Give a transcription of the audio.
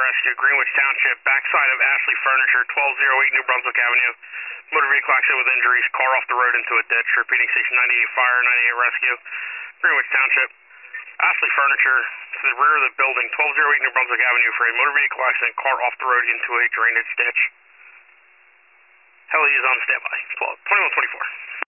Rescue, Greenwich Township, backside of Ashley Furniture, 1208 New Brunswick Avenue. Motor vehicle accident with injuries, car off the road into a ditch. Repeating, Station 98 Fire, 98 Rescue, Greenwich Township. Ashley Furniture, to the rear of the building, 1208 New Brunswick Avenue for a motor vehicle accident, car off the road into a drainage ditch. Heli is on standby, 2124.